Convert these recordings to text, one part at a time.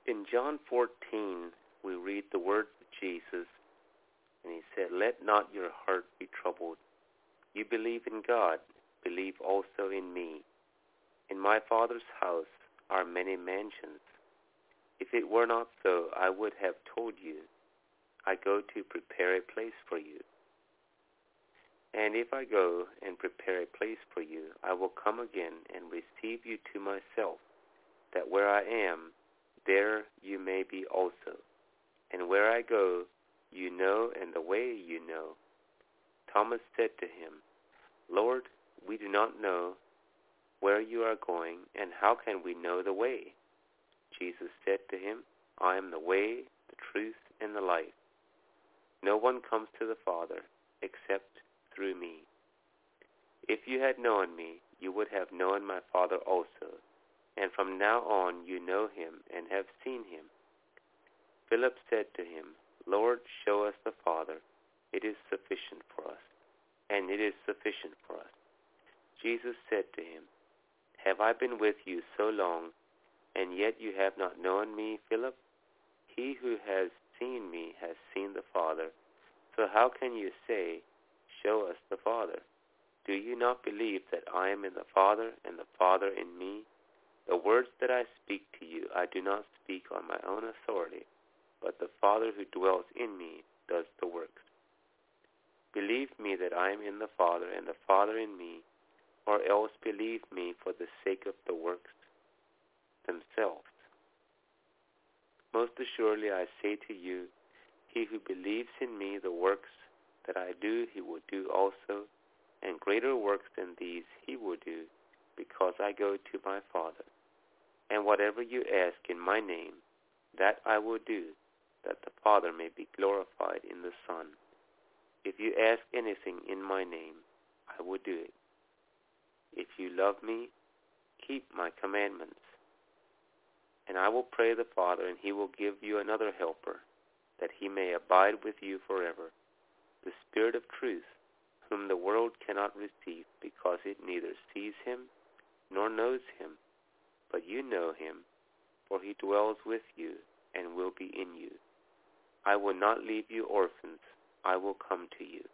In John 14, we read the words of Jesus, and he said, "Let not your heart be troubled. You believe in God, believe also in me. In my Father's house are many mansions. If it were not so, I would have told you. I go to prepare a place for you. And if I go and prepare a place for you, I will come again and receive you to myself, that where I am, there you may be also. And where I go, you know, and the way you know." Thomas said to him, "Lord, we do not know where you are going, and how can we know the way?" Jesus said to him, "I am the way, the truth, and the life. No one comes to the Father except through me. If you had known me, you would have known my Father also, and from now on you know him and have seen him." Philip said to him, "Lord, show us the Father. It is sufficient for us." And it is sufficient for us. Jesus said to him, "Have I been with you so long, and yet you have not known me, Philip? He who has seen me has seen the Father. So how can you say, 'Show us the Father'? Do you not believe that I am in the Father, and the Father in me? The words that I speak to you, I do not speak on my own authority, but the Father who dwells in me does the works. Believe me that I am in the Father, and the Father in me, or else believe me for the sake of the works themselves. Most assuredly I say to you, he who believes in me, the works that I do, he will do also, and greater works than these he will do, because I go to my Father. And whatever you ask in my name, that I will do, that the Father may be glorified in the Son. If you ask anything in my name, I will do it. If you love me, keep my commandments. And I will pray the Father, and he will give you another helper, that he may abide with you forever, the Spirit of truth, whom the world cannot receive, because it neither sees him nor knows him. But you know him, for he dwells with you and will be in you. I will not leave you orphans. I will come to you.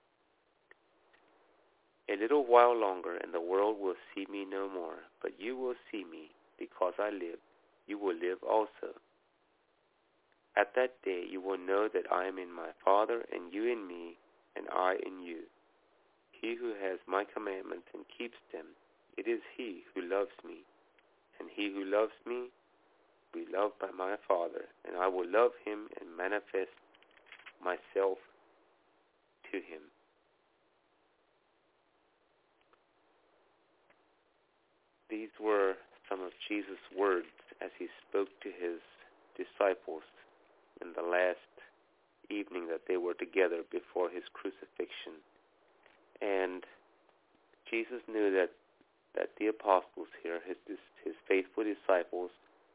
A little while longer, and the world will see me no more, but you will see me. Because I live, you will live also. At that day you will know that I am in my Father, and you in me, and I in you. He who has my commandments and keeps them, it is he who loves me. And he who loves me will be loved by my Father, and I will love him and manifest myself to him." These were some of Jesus' words as he spoke to his disciples in the last evening that they were together before his crucifixion. And Jesus knew that the apostles here, his faithful disciples,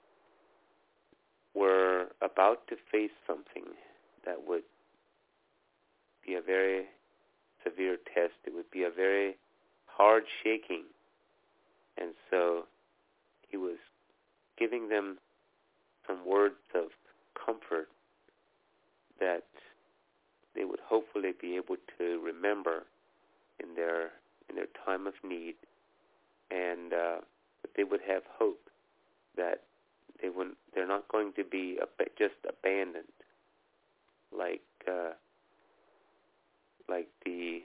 were about to face something that would be a very severe test. It would be a very hard shaking. And so he was giving them some words of comfort that they would hopefully be able to remember in their time of need, and that they would have hope that they're not going to be just abandoned like the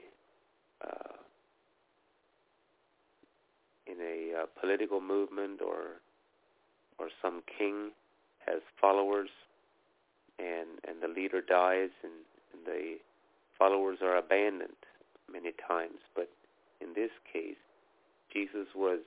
in a political movement or some king has followers and the leader dies and the followers are abandoned many times. But in this case, Jesus was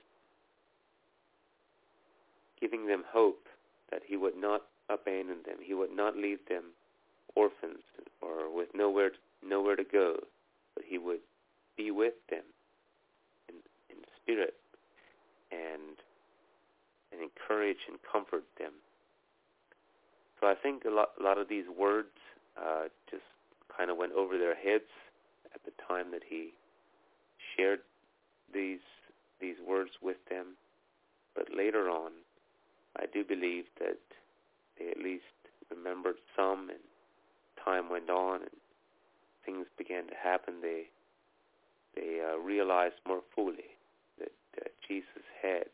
giving them hope that he would not abandon them. He would not leave them orphans or with nowhere to go, but he would be with them in spirit and encourage and comfort them. So I think a lot of these words just kind of went over their heads at the time that he shared these words with them. But later on, I do believe that they at least remembered some, and time went on and things began to happen. They realized more fully that Jesus had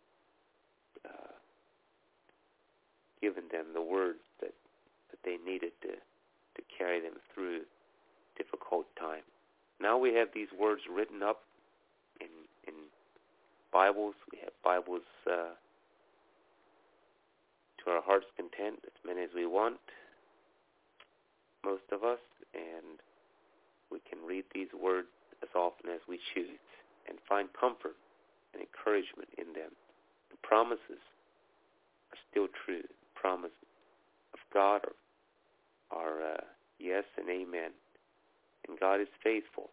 given them the words that they needed to carry them through difficult time. Now we have these words written up in Bibles. We have Bibles to our heart's content, as many as we want, most of us, and we can read these words as often as we choose and find comfort and encouragement in them. The promises are still true. The promises of God are yes and amen, and God is faithful.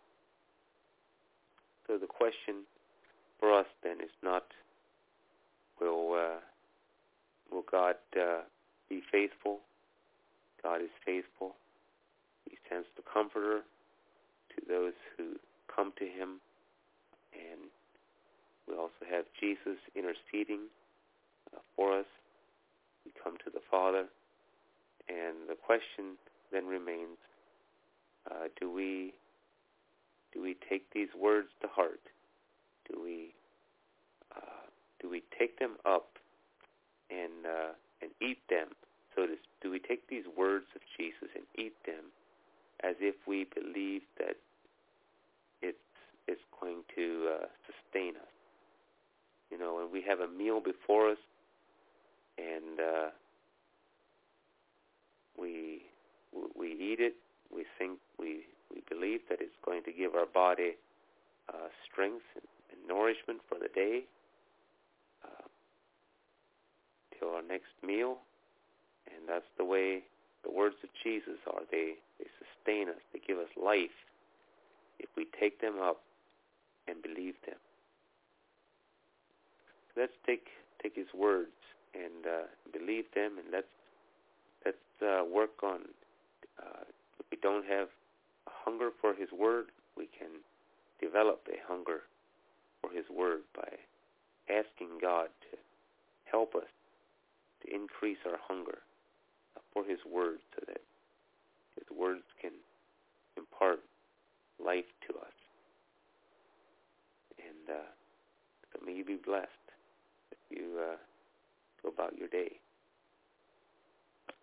So the question for us then is not, will God be faithful? God is faithful. He sends the Comforter to those who come to him, and we also have Jesus interceding for us. We come to the Father, and the question then remains, do we take these words to heart? Do we take them up and eat them? So do we take these words of Jesus and eat them as if we believe that it's going to sustain us? You know, when we have a meal before us and we eat it, we believe that it's going to give our body strength and nourishment for the day till our next meal. And that's the way the words of Jesus are. They sustain us. They give us life if we take them up and believe them. Let's take his words and believe them, and let's work on. If we don't have a hunger for his word, we can develop a hunger for his word by asking God to help us to increase our hunger for his word, so that his words can impart life to us. And so may you be blessed as you go about your day.